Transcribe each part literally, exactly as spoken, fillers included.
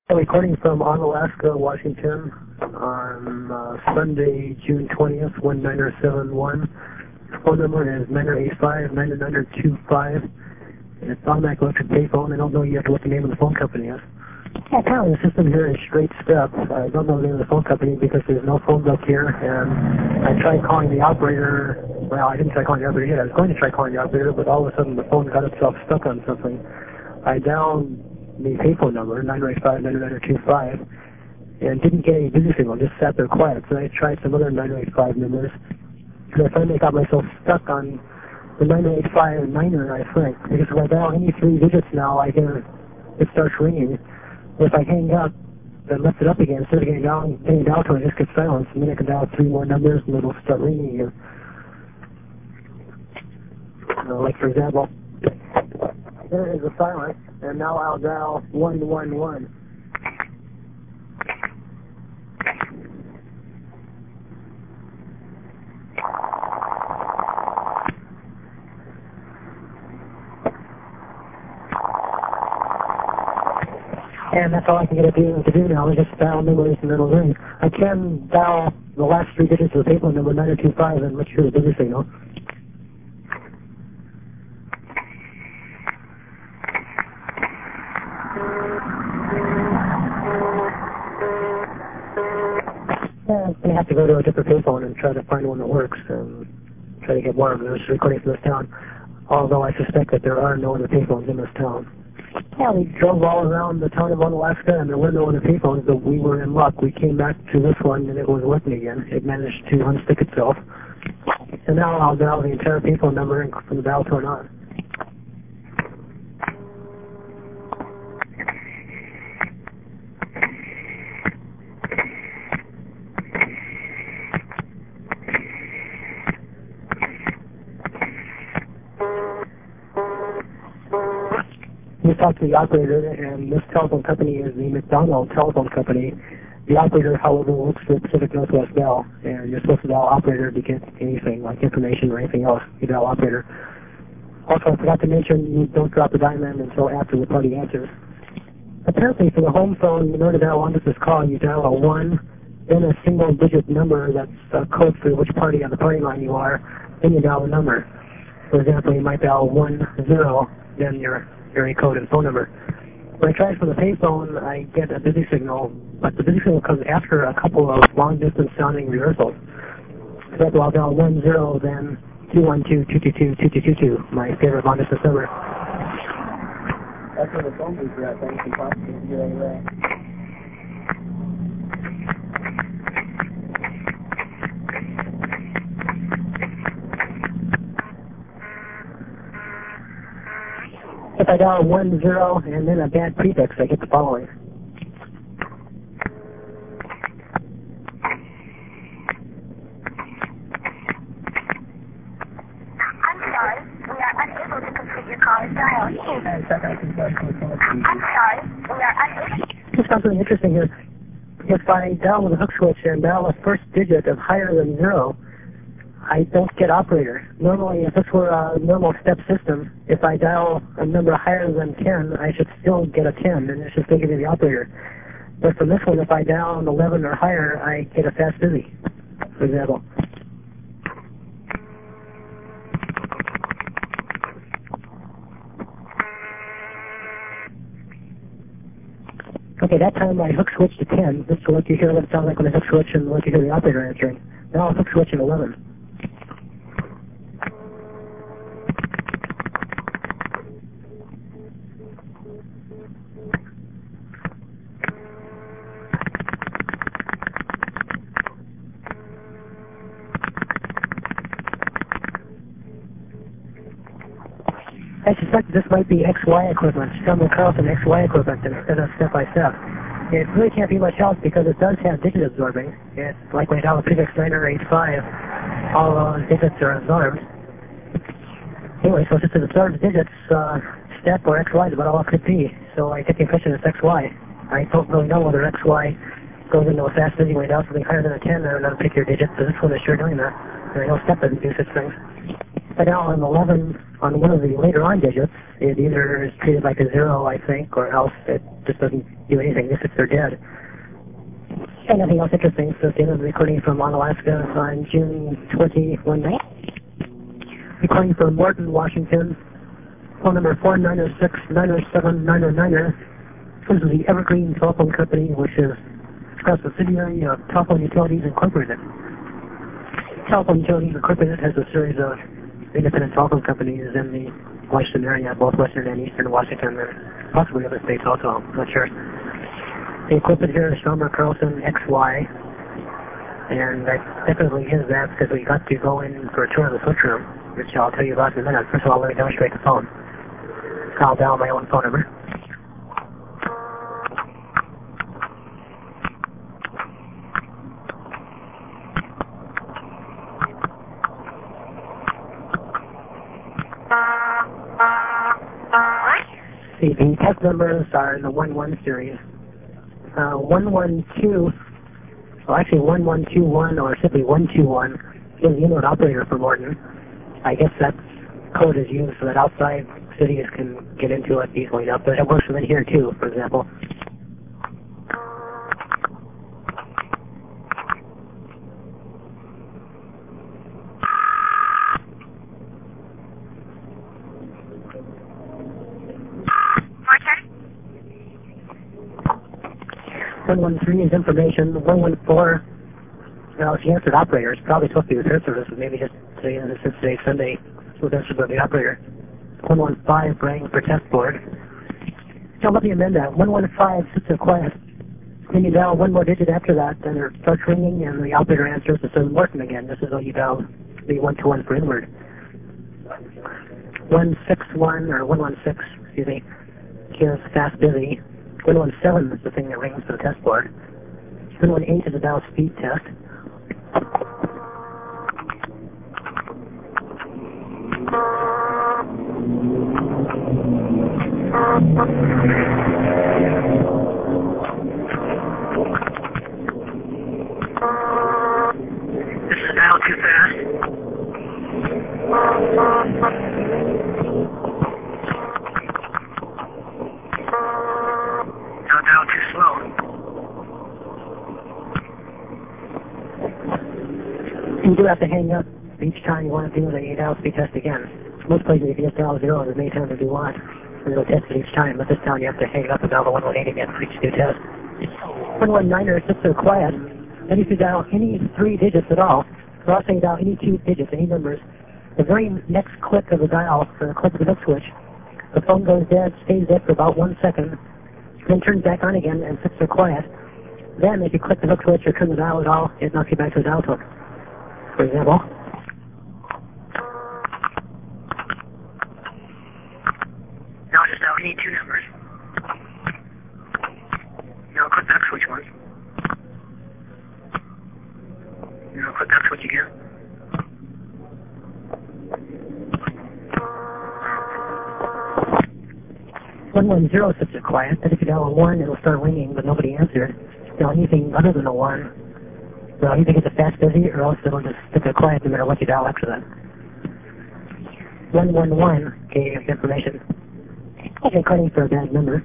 Recording from Onalaska, Washington on uh, Sunday, June twentieth, one nine zero seven one. Phone number is nine zero eight five, nine nine zero two five. It's automatic electric payphone. I don't know yet what the name of the phone company is. Yeah, apparently the system here is straight step. I don't know the name of the phone company because there's no phone book here, and I tried calling the operator. Well, I didn't try calling the operator yet. I was going to try calling the operator, but all of a sudden the phone got itself stuck on something. I dialed the payphone number, nine zero eight five, nine nine zero two five, and didn't get any busy signal, just sat there quiet. So I tried some other nine zero eight five numbers, and I finally got myself stuck on the nine zero eight five niner, I think, because if I dial any three digits now, I hear it starts ringing. If I hang up and lift it up again, instead of getting down, getting down to it, it just gets silence, and then I can dial three more numbers, and it'll start ringing again. Uh, like, for example, there is a silence, and now I'll dial one one one. And that's all I can get it to, to do now, is just dial numbers and it'll ring. I can dial the last three digits of the payphone number, nine zero two five, and let you hear the busy signal. Yeah, I'm going to have to go to a different payphone and try to find one that works and try to get more of this recording from this town, although I suspect that there are no other payphones in this town. Yeah, we drove all around the town of Onalaska, and there were no other payphones, but we were in luck. We came back to this one, and it was working again. It managed to unstick itself. And now I'll dial the entire payphone number from the dial tone on. We talked to the operator, and this telephone company is the McDonald Telephone Company. The operator, however, works for Pacific Northwest Bell, and you're supposed to dial operator to get anything, like information or anything else. You dial operator. Also, I forgot to mention, you don't drop the diamond until after the party answers. Apparently, for the home phone, in order to dial onto this call, you dial a one, then a single-digit number that's a code for which party on the party line you are, then you dial the number. For example, you might dial one zero, then your area code and phone number. When I try it for the payphone, I get a busy signal, but the busy signal comes after a couple of long-distance sounding reversals. For example, I'll dial one zero, then two one two, two two two, two two two two, my favorite long-distance number. That's where the phone booth is at, so you can possibly hear anyway. If I dial one zero and then a bad prefix, I get the following. I'm sorry, we are unable to complete your call as dialed. I'm sorry, we are unable. This sounds really interesting here. If I dial with a hook switch and dial a first digit of higher than zero, I don't get operator. Normally, if this were a normal step system, if I dial a number higher than ten, I should still get a ten, and it should still give me the operator. But from this one, if I dial an eleven or higher, I get a fast busy, for example. Okay, that time I hook switched to ten, just to let you hear what it sounds like when I hook switch and let you hear the operator answering. Now I'll hook switch at eleven. I suspect this might be X Y equipment, Stumble Carlson X Y equipment instead of step-by-step. It really can't be much else because it does have digit absorbing. It's like when you dial the prefix nine zero eight five, all those digits are absorbed. Anyway, so since it absorbs digits, uh, step or X Y is about all it could be. So I get the impression it's X Y. I don't really know whether X Y goes into a fast busy when you dial something higher than a ten or another pick your digit, but this one is sure doing that. And I know step doesn't do such things. I dial an eleven on one of the later on digits, it either is treated like a zero, I think, or else it just doesn't do anything, just if they're dead. And nothing else interesting, so it's the end of the recording from Alaska on June twentieth, one night. Recording from Morton, Washington. Phone number four nine zero six, nine zero seven, nine zero nine zero. This is the Evergreen Telephone Company, which is a subsidiary of Telephone Utilities Incorporated. Telephone Utilities Incorporated has a series of independent telephone companies in the Washington area, both western and eastern Washington, and possibly other states also, I'm not sure. The equipment here is Stromer Carlson X Y, and that definitely is that because we got to go in for a tour of the switch room, which I'll tell you about in a minute. First of all, let me demonstrate the phone. I'll dial my own phone number. See, the test numbers are in the one one series. Uh, one one two, well actually one one two one or simply one two one is the inward operator for Morton. I guess that code is used so that outside cities can get into it easily enough, but it works within here too, for example. one one three is information. one one four, well, if you answered operator, it's probably supposed to be repair service, but maybe just today, since today's Sunday, so that's about the operator. one one five rang for test board. So let me amend that. one one five sits there quiet. Then you dial one more digit after that, then it starts ringing, and the operator answers. It says Morton again. This is how you dial the one two one for inward. one six one, or one one six, excuse me, is fast busy. one one seven is the thing that rings for the test board. one one eight is a dial speed test. This is a dial too fast. Now dial too slow. You do have to hang up each time you want to do the dial speed test again. Most places, if you just dial zero as many times as you want, and it'll test it each time, but this time you have to hang up and dial the one one eight again for each new test. one one niner sits there quiet, and if you dial any three digits at all, or also you dial any two digits, any numbers, the very next click of the dial, or the click of the hook switch, the phone goes dead, stays dead for about one second, then turns back on again and sits there quiet. Then if you click the hook switch or turn the dial at all, it knocks you back to the dial tone. For example, now just dial any two numbers. Now click that switch once. Now click that switch again. one one zero sits there quiet, and if you dial a one, it'll start ringing, but nobody answered. Dial anything other than a one, well, either get the fast busy, or else it'll just sit there quiet no matter what you dial after that. one one one gave information. Okay, calling for a bad number.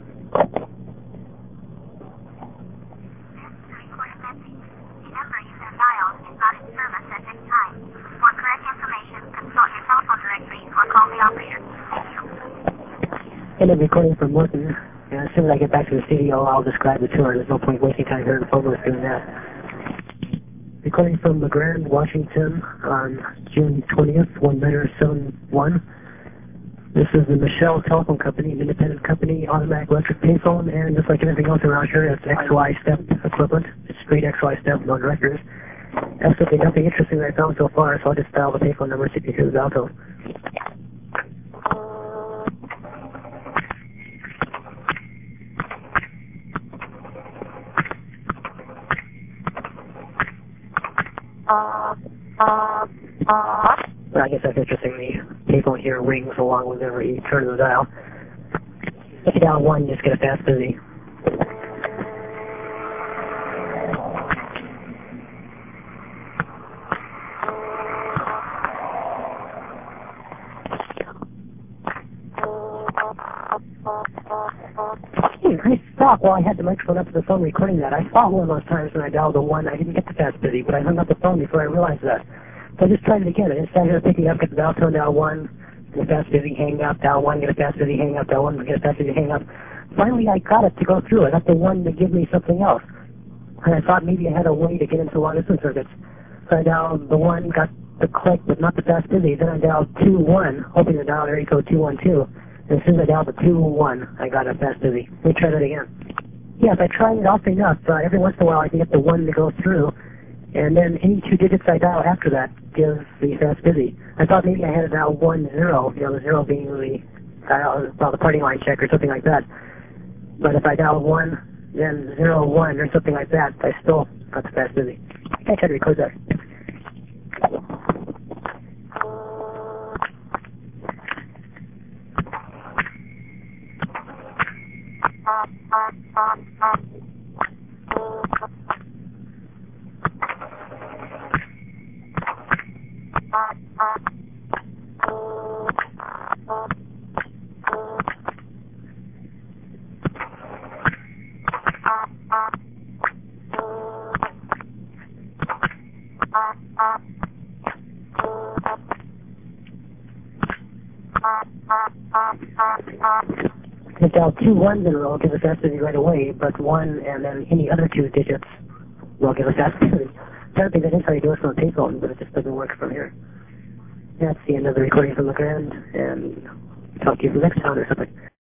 And I'm recording from Morton, and as soon as I get back to the studio, I'll describe the tour. There's no point wasting time here in the phone booth doing that. Recording from La Grande, Washington on June twentieth, one nine seven one. This is the Michelle Telephone Company, an independent company, automatic electric payphone, and just like anything else around here, it's X Y step equivalent. It's straight X Y step, no directors. Absolutely nothing interesting that I found so far, so I'll just dial the payphone number so you can hear the dial tone. Well, I guess that's interesting. The payphone here rings along with every turn of the dial. If you dial one, you just get a fast busy. talk while I had the microphone up to the phone recording that. I saw one of those times when I dialed the one, I didn't get the fast busy, but I hung up the phone before I realized that. So I just tried it again. I just sat here picking up, get the dial tone, dial one, get a fast busy, hang up, dial one, get a fast busy, hang up, dial one, get a fast busy, hang up. Finally, I got it to go through. I got the one to give me something else. And I thought maybe I had a way to get into long distance circuits. So I dialed the one, got the click, but not the fast busy. Then I dialed two one, hoping to dial area code two one two. And as soon as I dialed the two one, I got a fast busy. Let me try that again. Yes, I tried it often enough. Uh, every once in a while I can get the one to go through. And then any two digits I dial after that gives the fast busy. I thought maybe I had to dial one zero, you know, the zero being the dial, well, the party line check or something like that. But if I dial one, then zero one or something like that, I still got the fast busy. I tried to record that. If dial two ones in a row, give a fast busy right away, but one and then any other two digits will give a fast busy. Apparently that is how you do it from a payphone, but it just doesn't work from here. That's the end of the recording from the Grand, and talk to you from next time or something.